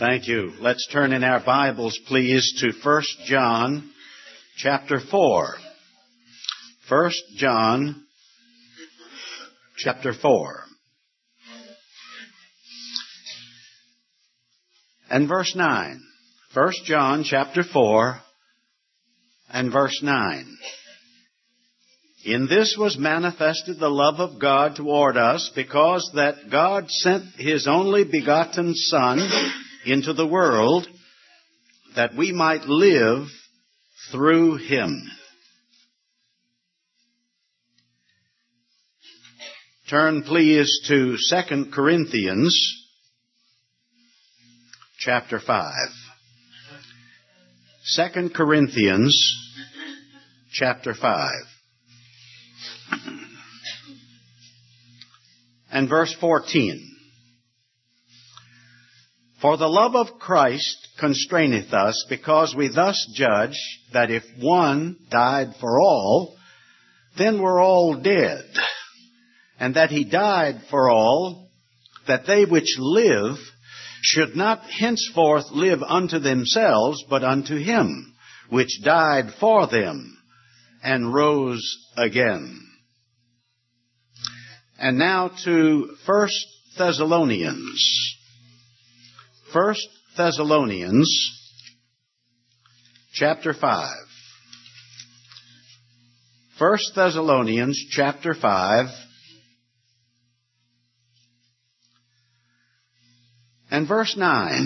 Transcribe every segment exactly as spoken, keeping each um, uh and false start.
Thank you. Let's turn in our Bibles, please, to First John chapter four. First John chapter four. And verse nine. First John chapter four and verse nine. In this was manifested the love of God toward us, because that God sent His only begotten Son into the world, that we might live through Him. Turn, please, to Second Corinthians chapter five. Second Corinthians chapter five. And verse fourteen. For the love of Christ constraineth us, because we thus judge that if one died for all, then we're all dead. And that He died for all, that they which live should not henceforth live unto themselves, but unto Him, which died for them, and rose again. And now to First Thessalonians. First Thessalonians chapter five. First Thessalonians chapter five and verse nine.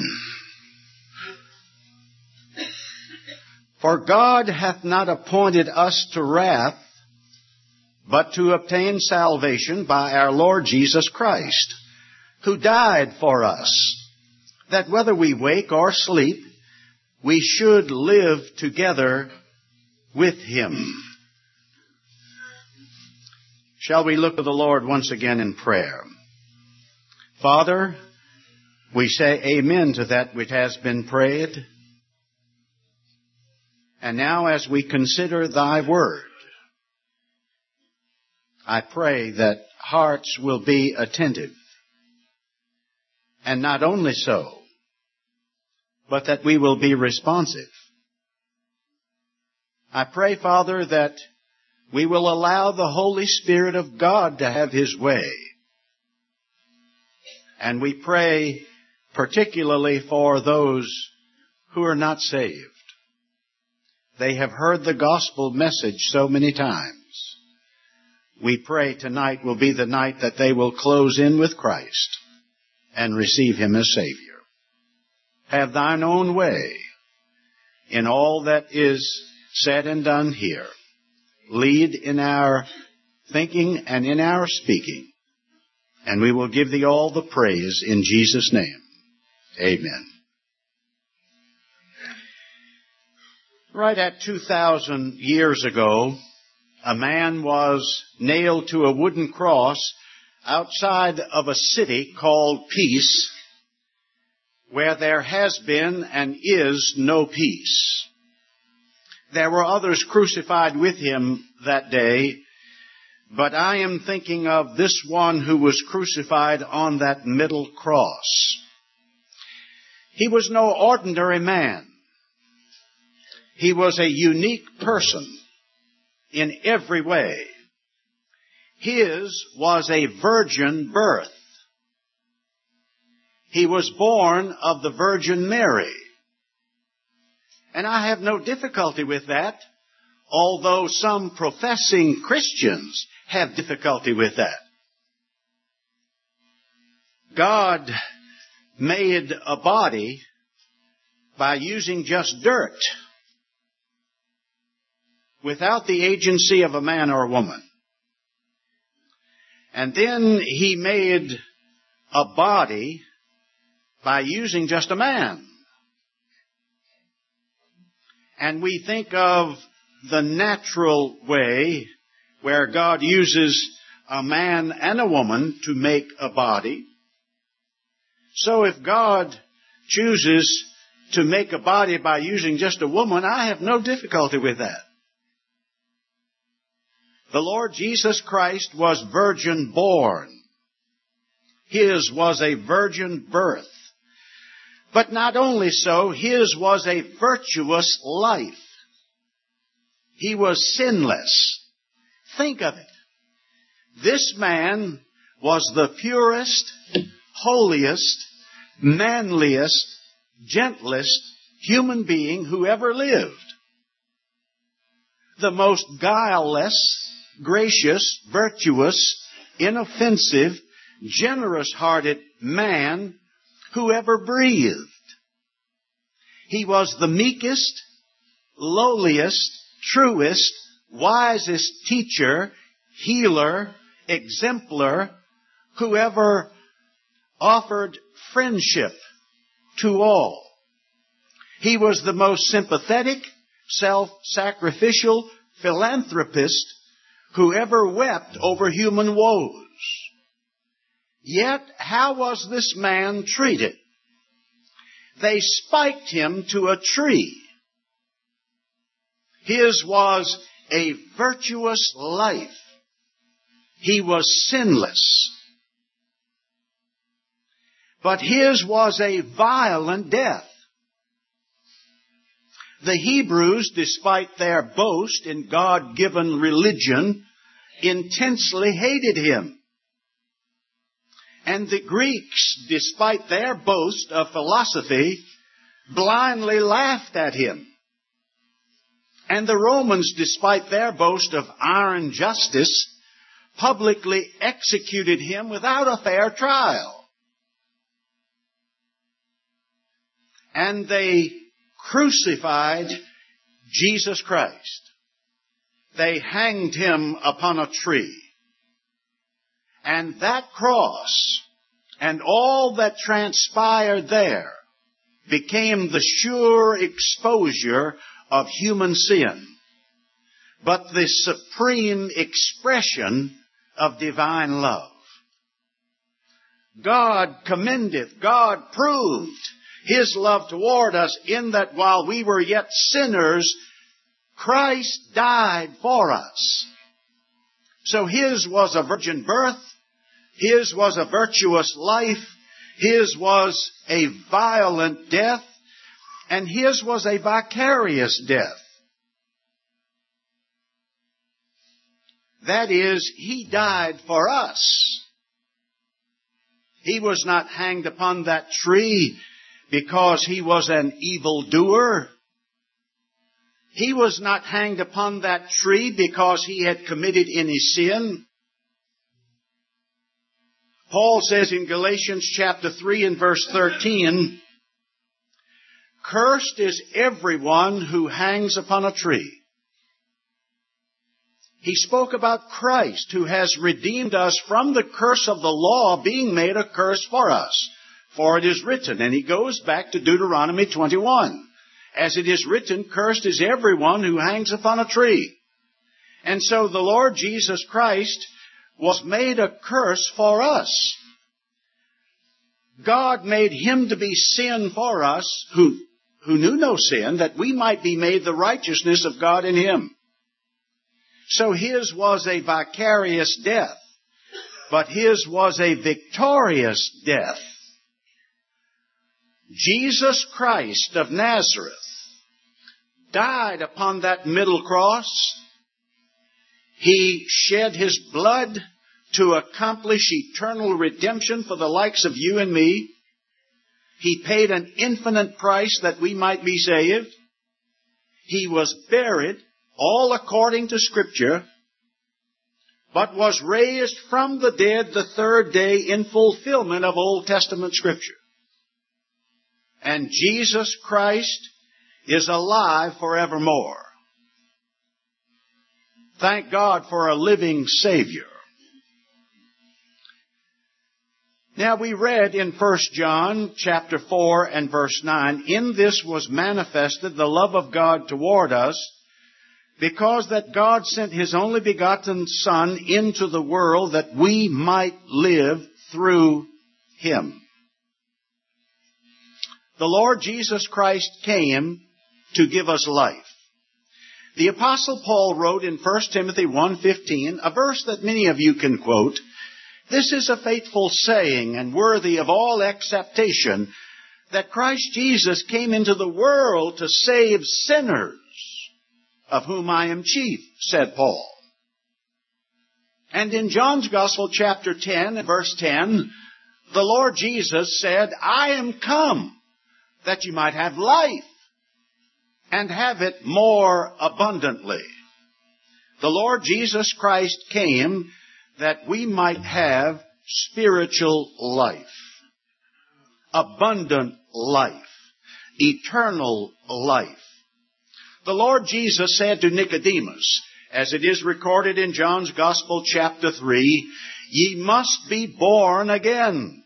For God hath not appointed us to wrath, but to obtain salvation by our Lord Jesus Christ, who died for us, that whether we wake or sleep, we should live together with Him. Shall we look to the Lord once again in prayer? Father, we say amen to that which has been prayed. And now as we consider Thy Word, I pray that hearts will be attentive. And not only so, but that we will be responsive. I pray, Father, that we will allow the Holy Spirit of God to have His way. And we pray particularly for those who are not saved. They have heard the gospel message so many times. We pray tonight will be the night that they will close in with Christ and receive Him as Savior. Have Thine own way in all that is said and done here. Lead in our thinking and in our speaking. And we will give Thee all the praise in Jesus' name. Amen. Right at two thousand years ago, a man was nailed to a wooden cross outside of a city called Peace, where there has been and is no peace. There were others crucified with him that day, but I am thinking of this one who was crucified on that middle cross. He was no ordinary man. He was a unique person in every way. His was a virgin birth. He was born of the Virgin Mary. And I have no difficulty with that, although some professing Christians have difficulty with that. God made a body by using just dirt, without the agency of a man or a woman. And then He made a body by using just a man. And we think of the natural way where God uses a man and a woman to make a body. So if God chooses to make a body by using just a woman, I have no difficulty with that. The Lord Jesus Christ was virgin born. His was a virgin birth. But not only so, his was a virtuous life. He was sinless. Think of it. This man was the purest, holiest, manliest, gentlest human being who ever lived. The most guileless, gracious, virtuous, inoffensive, generous-hearted man who ever breathed. He was the meekest, lowliest, truest, wisest teacher, healer, exemplar, who ever offered friendship to all. He was the most sympathetic, self-sacrificial philanthropist who ever wept over human woes. Yet, how was this man treated? They spiked him to a tree. His was a virtuous life. He was sinless. But his was a violent death. The Hebrews, despite their boast in God-given religion, intensely hated him. And the Greeks, despite their boast of philosophy, blindly laughed at him. And the Romans, despite their boast of iron justice, publicly executed him without a fair trial. And they crucified Jesus Christ. They hanged him upon a tree. And that cross and all that transpired there became the sure exposure of human sin, but the supreme expression of divine love. God commendeth, God proved His love toward us in that while we were yet sinners, Christ died for us. So His was a virgin birth, His was a virtuous life, His was a violent death, and His was a vicarious death. That is, He died for us. He was not hanged upon that tree because He was an evildoer. He was not hanged upon that tree because He had committed any sin. Paul says in Galatians chapter three and verse thirteen, "Cursed is everyone who hangs upon a tree." He spoke about Christ, who has redeemed us from the curse of the law being made a curse for us. For it is written, and he goes back to Deuteronomy twenty-one. As it is written, cursed is everyone who hangs upon a tree. And so the Lord Jesus Christ was made a curse for us. God made Him to be sin for us, who, who knew no sin, that we might be made the righteousness of God in Him. So His was a vicarious death, but His was a victorious death. Jesus Christ of Nazareth died upon that middle cross. He shed His blood to accomplish eternal redemption for the likes of you and me. He paid an infinite price that we might be saved. He was buried, all according to Scripture, but was raised from the dead the third day in fulfillment of Old Testament Scripture. And Jesus Christ is alive forevermore. Thank God for a living Savior. Now we read in First John chapter four and verse nine, "In this was manifested the love of God toward us, because that God sent His only begotten Son into the world that we might live through Him." The Lord Jesus Christ came to give us life. The Apostle Paul wrote in First Timothy one fifteen, a verse that many of you can quote, "This is a faithful saying and worthy of all acceptation, that Christ Jesus came into the world to save sinners, of whom I am chief, said Paul. And in John's Gospel, chapter ten, verse ten, the Lord Jesus said, I am come that you might have life and have it more abundantly. The Lord Jesus Christ came that we might have spiritual life, abundant life, eternal life. The Lord Jesus said to Nicodemus, as it is recorded in John's Gospel, chapter three, ye must be born again.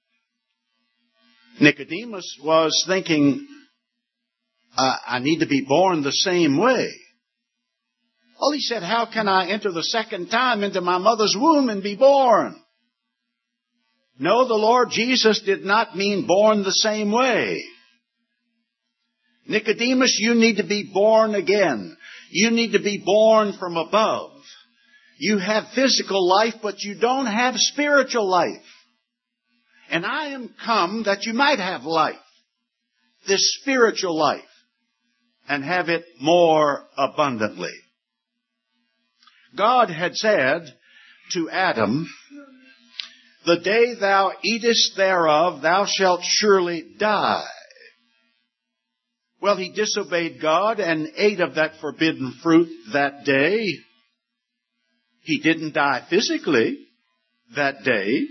Nicodemus was thinking, uh, I need to be born the same way. Well, he said, how can I enter the second time into my mother's womb and be born? No, the Lord Jesus did not mean born the same way. Nicodemus, you need to be born again. You need to be born from above. You have physical life, but you don't have spiritual life. And I am come that you might have life, this spiritual life, and have it more abundantly. God had said to Adam, the day thou eatest thereof, thou shalt surely die. Well, he disobeyed God and ate of that forbidden fruit that day. He didn't die physically that day,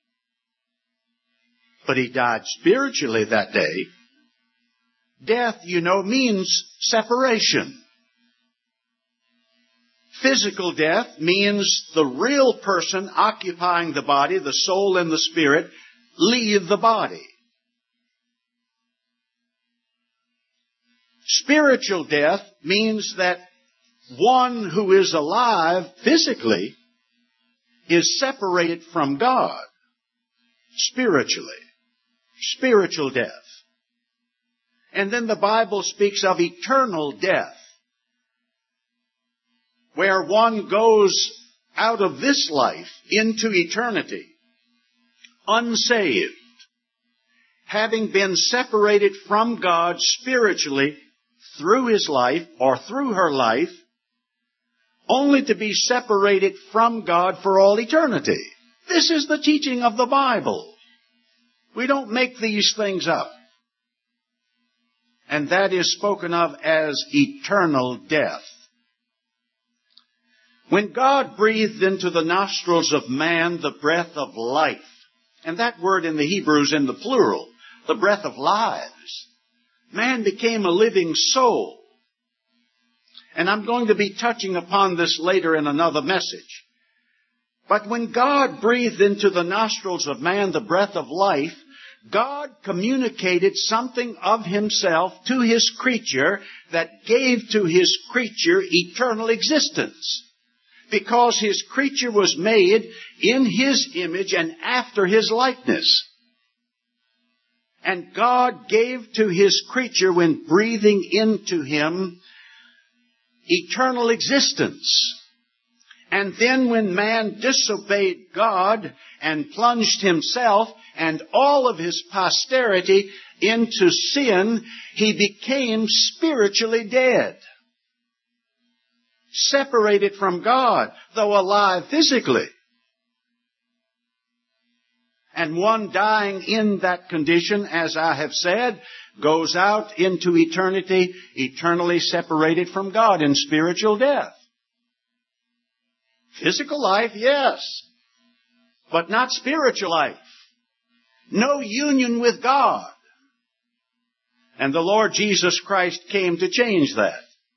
but he died spiritually that day. Death, you know, means separation. Physical death means the real person occupying the body, the soul and the spirit, leave the body. Spiritual death means that one who is alive physically is separated from God spiritually. Spiritual death. And then the Bible speaks of eternal death, where one goes out of this life into eternity, unsaved, having been separated from God spiritually through his life or through her life, only to be separated from God for all eternity. This is the teaching of the Bible. We don't make these things up. And that is spoken of as eternal death. When God breathed into the nostrils of man the breath of life, and that word in the Hebrew is in the plural, the breath of lives, man became a living soul. And I'm going to be touching upon this later in another message. But when God breathed into the nostrils of man the breath of life, God communicated something of himself to his creature that gave to his creature eternal existence. Because his creature was made in his image and after his likeness. And God gave to his creature, when breathing into him, eternal existence. And then when man disobeyed God and plunged himself and all of his posterity into sin, he became spiritually dead. Separated from God, though alive physically. And one dying in that condition, as I have said, goes out into eternity, eternally separated from God in spiritual death. Physical life, yes, but not spiritual life. No union with God. And the Lord Jesus Christ came to change that.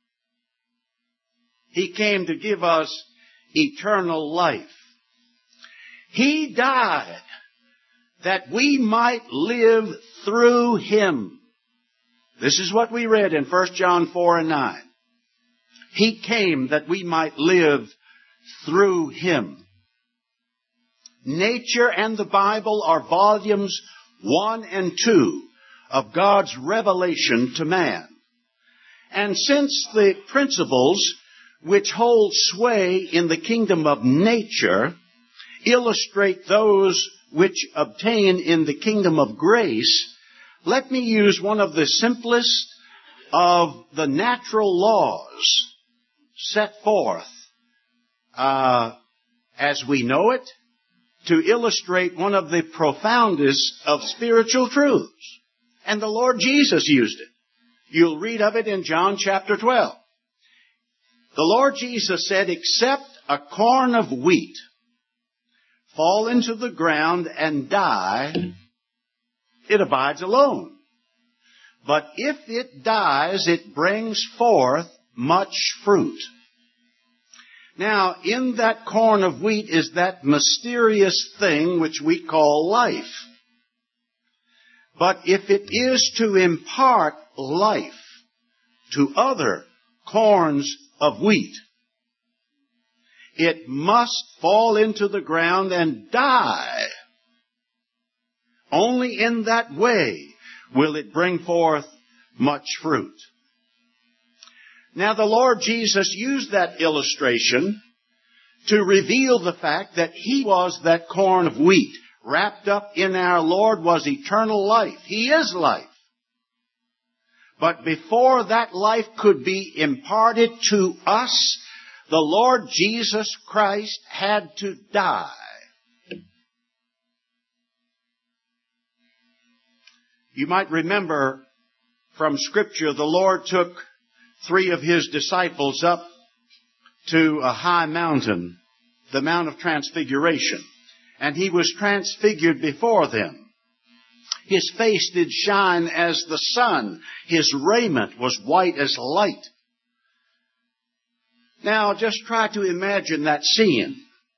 He came to give us eternal life. He died that we might live through him. This is what we read in First John four and nine. He came that we might live through him. Nature and the Bible are volumes one and two of God's revelation to man. And since the principles which hold sway in the kingdom of nature illustrate those which obtain in the kingdom of grace, let me use one of the simplest of the natural laws set forth uh, as we know it to illustrate one of the profoundest of spiritual truths. And the Lord Jesus used it. You'll read of it in John chapter twelve. The Lord Jesus said, except a corn of wheat fall into the ground and die, it abides alone. But if it dies, it brings forth much fruit. Now, in that corn of wheat is that mysterious thing which we call life. But if it is to impart life to other corns of wheat, it must fall into the ground and die. Only in that way will it bring forth much fruit. Now, the Lord Jesus used that illustration to reveal the fact that He was that corn of wheat. Wrapped up in our Lord was eternal life. He is life. But before that life could be imparted to us, the Lord Jesus Christ had to die. You might remember from Scripture, the Lord took three of His disciples up to a high mountain, the Mount of Transfiguration, and He was transfigured before them. His face did shine as the sun. His raiment was white as light. Now, just try to imagine that scene.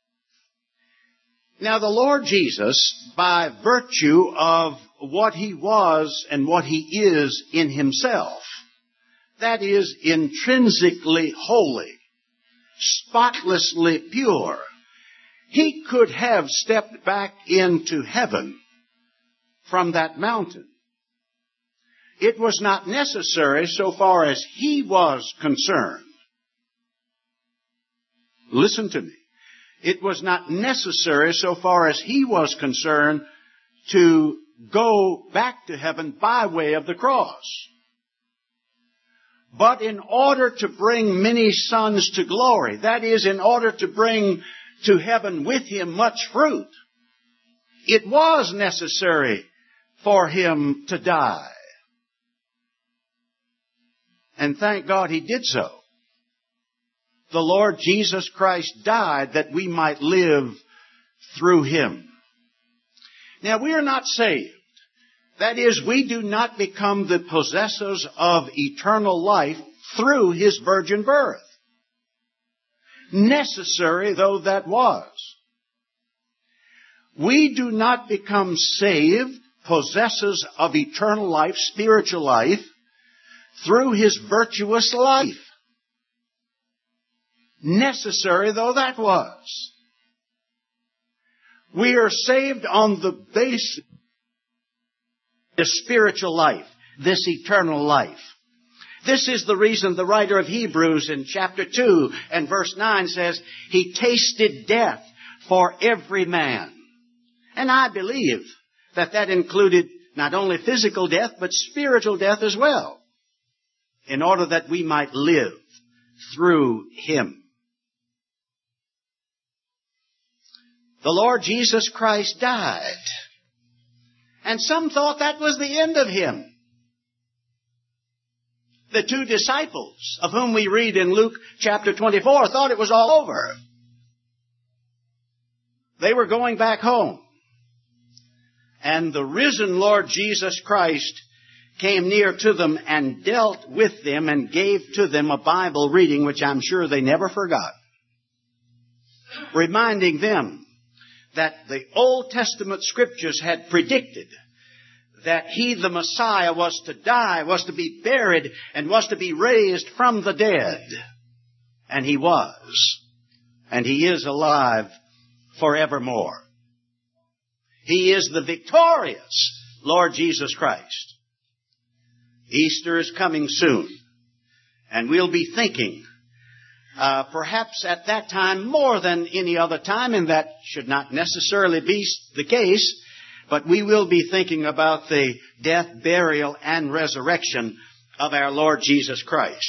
Now, the Lord Jesus, by virtue of what He was and what He is in Himself, that is intrinsically holy, spotlessly pure, He could have stepped back into heaven from that mountain. It was not necessary so far as He was concerned. Listen to me. It was not necessary so far as He was concerned to go back to heaven by way of the cross. But in order to bring many sons to glory, that is, in order to bring to heaven with Him much fruit, it was necessary for Him to die. And thank God He did so. The Lord Jesus Christ died that we might live through Him. Now, we are not saved. That is, we do not become the possessors of eternal life through His virgin birth. Necessary though that was. We do not become saved, possessors of eternal life, spiritual life, through His virtuous life. Necessary though that was. We are saved on the basis of this spiritual life, this eternal life. This is the reason the writer of Hebrews in chapter two and verse nine says, He tasted death for every man. And I believe that that included not only physical death, but spiritual death as well, in order that we might live through Him. The Lord Jesus Christ died. And some thought that was the end of Him. The two disciples, of whom we read in Luke chapter twenty-four, thought it was all over. They were going back home. And the risen Lord Jesus Christ came near to them and dealt with them and gave to them a Bible reading which I'm sure they never forgot, reminding them that the Old Testament Scriptures had predicted that He, the Messiah, was to die, was to be buried, and was to be raised from the dead. And He was. And He is alive forevermore. He is the victorious Lord Jesus Christ. Easter is coming soon. And we'll be thinking, uh, perhaps at that time more than any other time, and that should not necessarily be the case, but we will be thinking about the death, burial, and resurrection of our Lord Jesus Christ.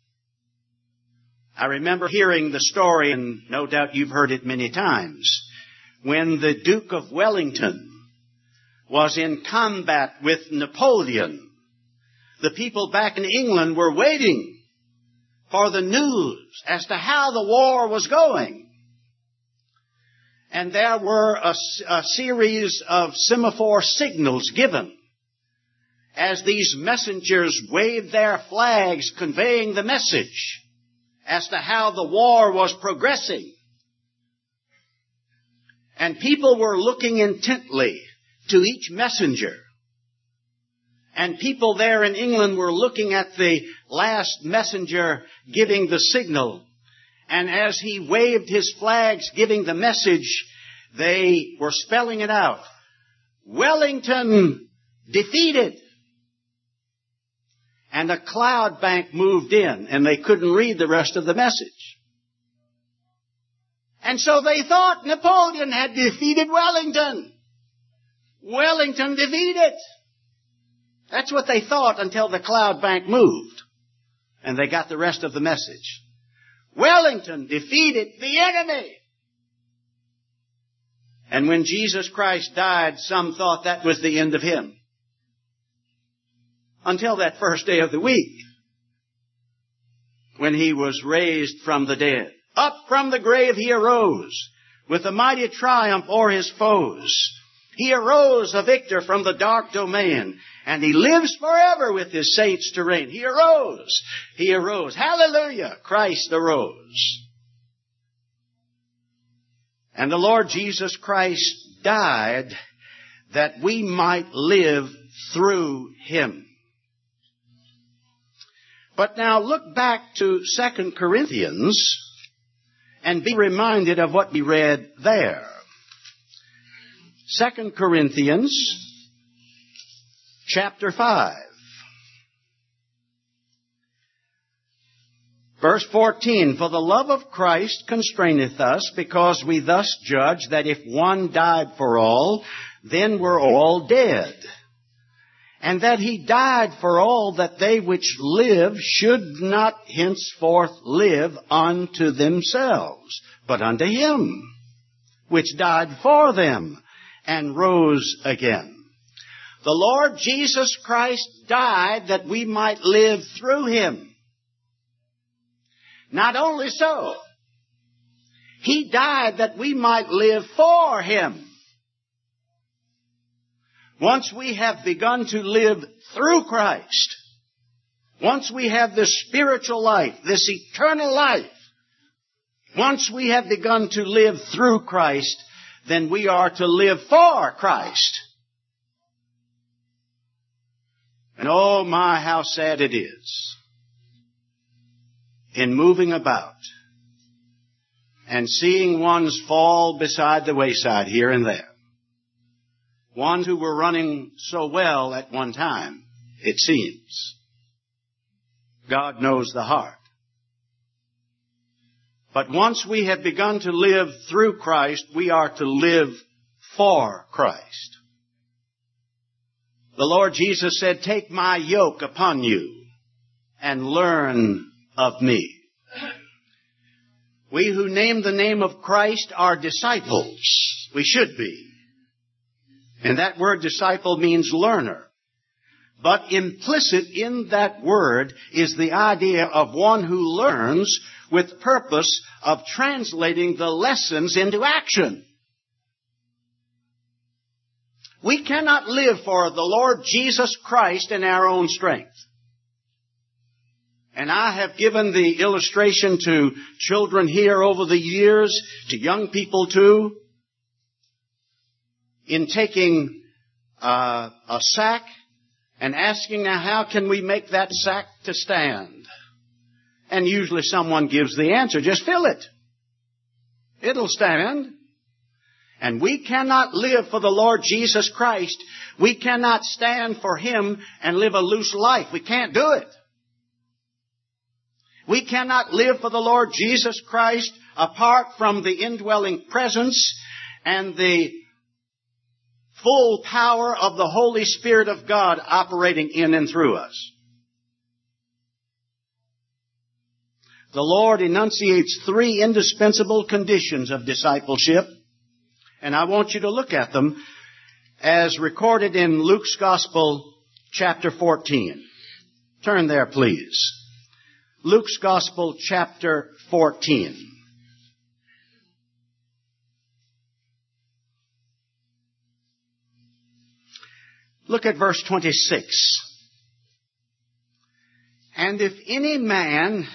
I remember hearing the story, and no doubt you've heard it many times, when the Duke of Wellington was in combat with Napoleon. The people back in England were waiting for the news as to how the war was going. And there were a, a series of semaphore signals given as these messengers waved their flags conveying the message as to how the war was progressing. And people were looking intently to each messenger. And people there in England were looking at the last messenger giving the signal. And as he waved his flags giving the message, they were spelling it out. Wellington defeated. And a cloud bank moved in, and they couldn't read the rest of the message. And so they thought Napoleon had defeated Wellington. Wellington defeated. That's what they thought until the cloud bank moved. And they got the rest of the message. Wellington defeated the enemy. And when Jesus Christ died, some thought that was the end of him. Until that first day of the week, when he was raised from the dead. Up from the grave he arose, with a mighty triumph o'er his foes. He arose a victor from the dark domain, and he lives forever with his saints to reign. He arose. He arose. Hallelujah! Christ arose. And the Lord Jesus Christ died that we might live through him. But now look back to Second Corinthians and be reminded of what we read there. Second Corinthians chapter five. Verse fourteen, for the love of Christ constraineth us, because we thus judge that if one died for all, then we're all dead. And that he died for all, that they which live should not henceforth live unto themselves, but unto him, which died for them, and rose again. The Lord Jesus Christ died that we might live through him. Not only so, he died that we might live for him. Once we have begun to live through Christ, once we have this spiritual life, this eternal life, once we have begun to live through Christ, then we are to live for Christ. And oh my, how sad it is in moving about and seeing ones fall beside the wayside here and there. Ones who were running so well at one time, it seems. God knows the heart. But once we have begun to live through Christ, we are to live for Christ. The Lord Jesus said, take my yoke upon you and learn of me. We who name the name of Christ are disciples. We should be. And that word disciple means learner. But implicit in that word is the idea of one who learns with purpose of translating the lessons into action. We cannot live for the Lord Jesus Christ in our own strength. And I have given the illustration to children here over the years, to young people too, in taking uh, a sack and asking, now how can we make that sack to stand? And usually someone gives the answer, just fill it. It'll stand. And we cannot live for the Lord Jesus Christ. We cannot stand for him and live a loose life. We can't do it. We cannot live for the Lord Jesus Christ apart from the indwelling presence and the full power of the Holy Spirit of God operating in and through us. The Lord enunciates three indispensable conditions of discipleship, and I want you to look at them as recorded in Luke's Gospel, chapter fourteen. Turn there, please. Luke's Gospel, chapter fourteen. Look at verse twenty-six. And if any man...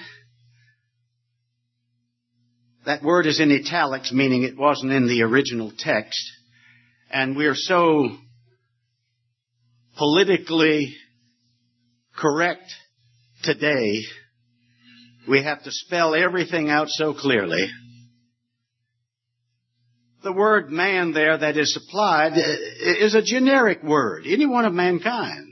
That word is in italics, meaning it wasn't in the original text. And we're so politically correct today, we have to spell everything out so clearly. The word man there that is supplied is a generic word, any one of mankind.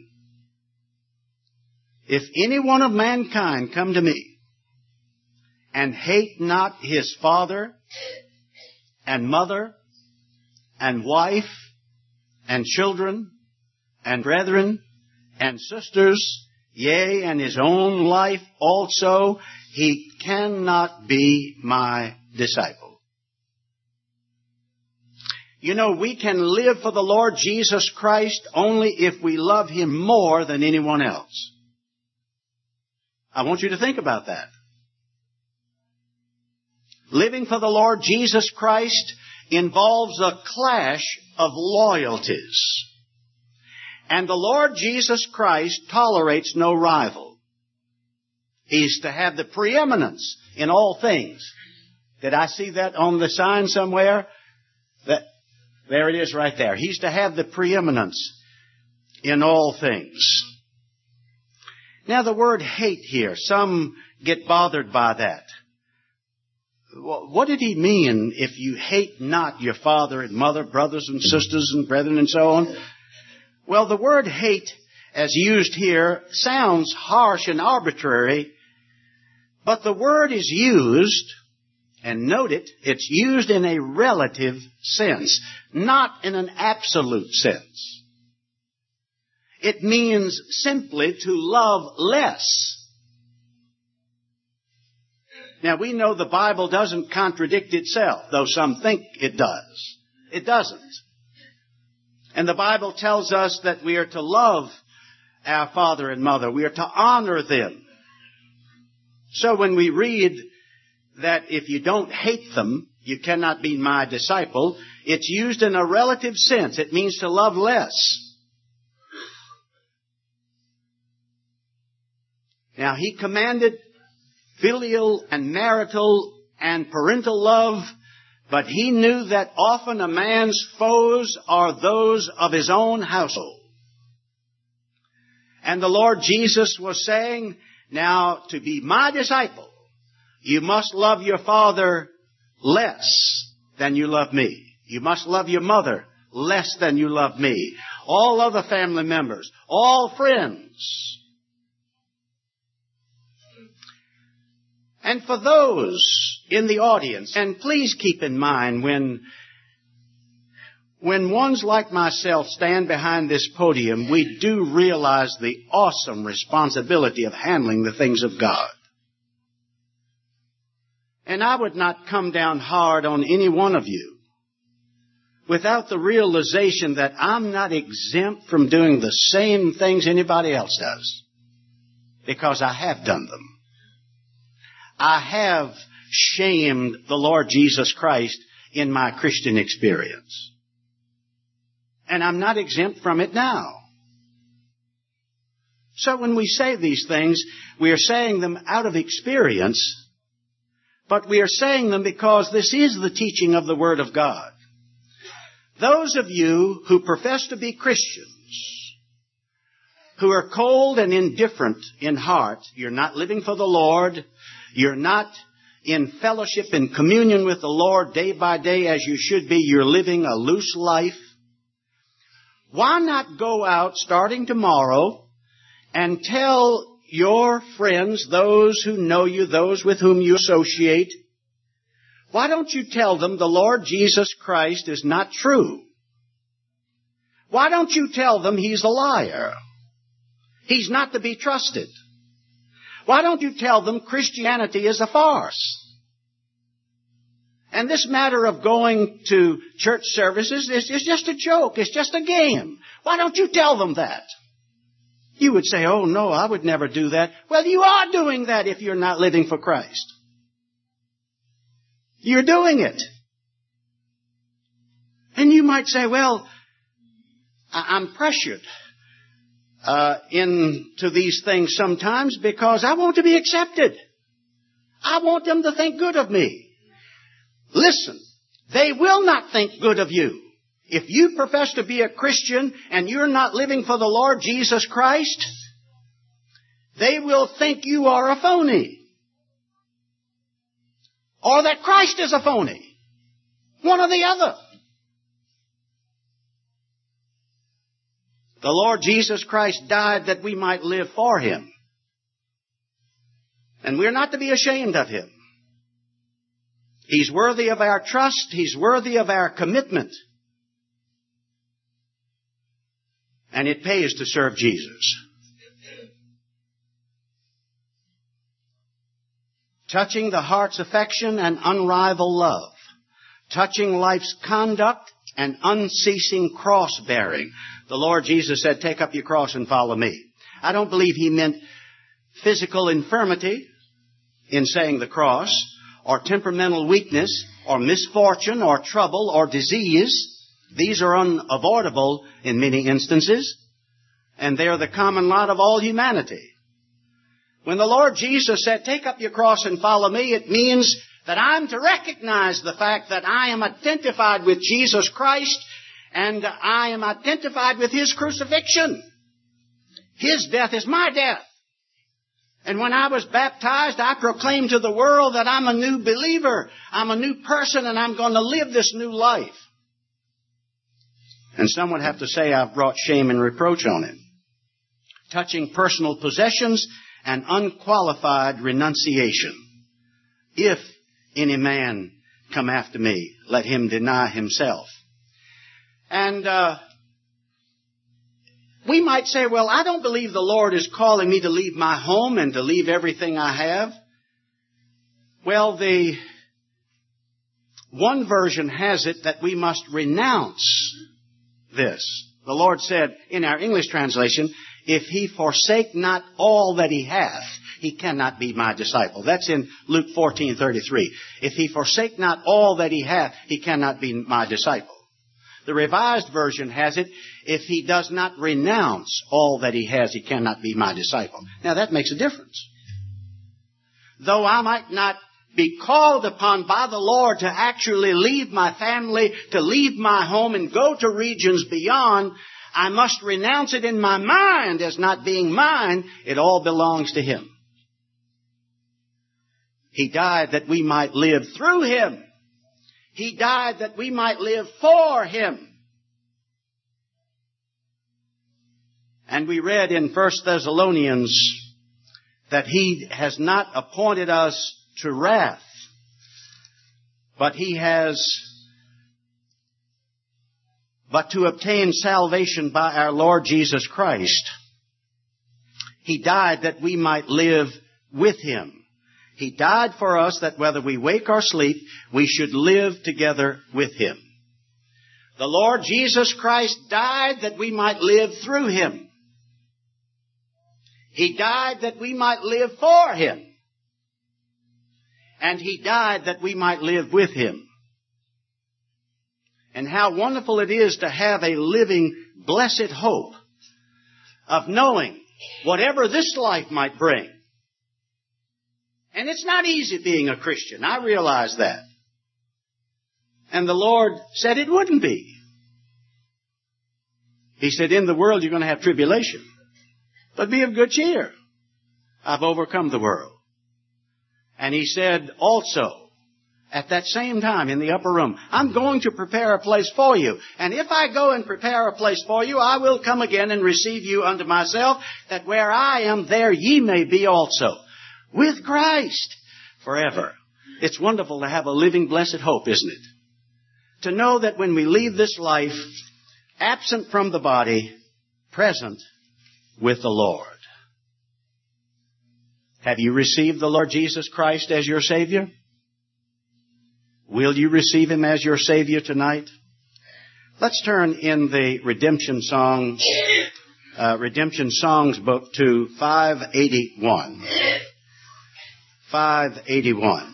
If any one of mankind come to me, and hate not his father, and mother, and wife, and children, and brethren, and sisters, yea, and his own life also, he cannot be my disciple. You know, we can live for the Lord Jesus Christ only if we love Him more than anyone else. I want you to think about that. Living for the Lord Jesus Christ involves a clash of loyalties. And the Lord Jesus Christ tolerates no rival. He's to have the preeminence in all things. Did I see that on the sign somewhere? That, there it is right there. He's to have the preeminence in all things. Now the word hate here, some get bothered by that. What did he mean if you hate not your father and mother, brothers and sisters and brethren and so on? Well, the word hate, as used here, sounds harsh and arbitrary, but the word is used, and note it, it's used in a relative sense, not in an absolute sense. It means simply to love less. Now, we know the Bible doesn't contradict itself, though some think it does. It doesn't. And the Bible tells us that we are to love our father and mother. We are to honor them. So when we read that if you don't hate them, you cannot be my disciple, it's used in a relative sense. It means to love less. Now, He commanded filial and marital and parental love, but He knew that often a man's foes are those of his own household. And the Lord Jesus was saying, now, to be my disciple, you must love your father less than you love me. You must love your mother less than you love me. All other family members, all friends. And for those in the audience, and please keep in mind when, when ones like myself stand behind this podium, we do realize the awesome responsibility of handling the things of God. And I would not come down hard on any one of you without the realization that I'm not exempt from doing the same things anybody else does, because I have done them. I have shamed the Lord Jesus Christ in my Christian experience. And I'm not exempt from it now. So when we say these things, we are saying them out of experience, but we are saying them because this is the teaching of the Word of God. Those of you who profess to be Christians, who are cold and indifferent in heart, you're not living for the Lord, you're not in fellowship and communion with the Lord day by day as you should be. You're living a loose life. Why not go out starting tomorrow and tell your friends, those who know you, those with whom you associate, why don't you tell them the Lord Jesus Christ is not true? Why don't you tell them he's a liar? He's not to be trusted. Why don't you tell them Christianity is a farce? And this matter of going to church services is, is just a joke. It's just a game. Why don't you tell them that? You would say, oh no, I would never do that. Well, you are doing that if you're not living for Christ. You're doing it. And you might say, well, I'm pressured uh, into these things sometimes because I want to be accepted. I want them to think good of me. Listen, they will not think good of you. If you profess to be a Christian and you're not living for the Lord Jesus Christ, they will think you are a phony. Or that Christ is a phony. One or the other. The Lord Jesus Christ died that we might live for Him. And we're not to be ashamed of Him. He's worthy of our trust. He's worthy of our commitment. And it pays to serve Jesus. Touching the heart's affection and unrivaled love. Touching life's conduct and unceasing cross-bearing. The Lord Jesus said, take up your cross and follow me. I don't believe He meant physical infirmity in saying the cross, or temperamental weakness, or misfortune, or trouble, or disease. These are unavoidable in many instances, and they are the common lot of all humanity. When the Lord Jesus said, take up your cross and follow me, it means that I'm to recognize the fact that I am identified with Jesus Christ, and I am identified with His crucifixion. His death is my death. And when I was baptized, I proclaimed to the world that I'm a new believer. I'm a new person, and I'm going to live this new life. And some would have to say I've brought shame and reproach on Him. Touching personal possessions and unqualified renunciation. If any man come after me, let him deny himself. And uh, we might say, well, I don't believe the Lord is calling me to leave my home and to leave everything I have. Well, the one version has it that we must renounce this. The Lord said in our English translation, if he forsake not all that he hath, he cannot be my disciple. That's in Luke fourteen thirty-three. If he forsake not all that he hath, he cannot be my disciple. The Revised Version has it, if he does not renounce all that he has, he cannot be my disciple. Now that makes a difference. Though I might not be called upon by the Lord to actually leave my family, to leave my home and go to regions beyond, I must renounce it in my mind as not being mine. It all belongs to Him. He died that we might live through Him. He died that we might live for Him. And we read in First Thessalonians that He has not appointed us to wrath, but He has, but to obtain salvation by our Lord Jesus Christ. He died that we might live with Him. He died for us that whether we wake or sleep, we should live together with Him. The Lord Jesus Christ died that we might live through Him. He died that we might live for Him. And He died that we might live with Him. And how wonderful it is to have a living, blessed hope of knowing whatever this life might bring. And it's not easy being a Christian. I realize that. And the Lord said it wouldn't be. He said, in the world you're going to have tribulation. But be of good cheer. I've overcome the world. And He said also, at that same time in the upper room, I'm going to prepare a place for you. And if I go and prepare a place for you, I will come again and receive you unto myself, that where I am, there ye may be also. With Christ forever. It's wonderful to have a living, blessed hope, isn't it? To know that when we leave this life, absent from the body, present with the Lord. Have you received the Lord Jesus Christ as your Savior? Will you receive Him as your Savior tonight? Let's turn in the Redemption Song, uh, Redemption Songs book to five eighty-one. five eighty-one.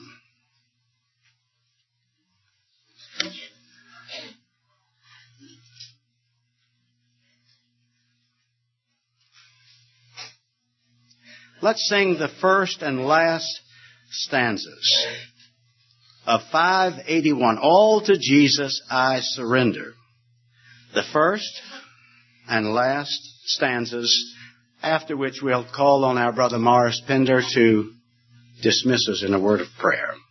Let's sing the first and last stanzas of five eighty-one. All to Jesus I surrender. The first and last stanzas, after which we'll call on our brother Morris Pender to dismiss us in a word of prayer.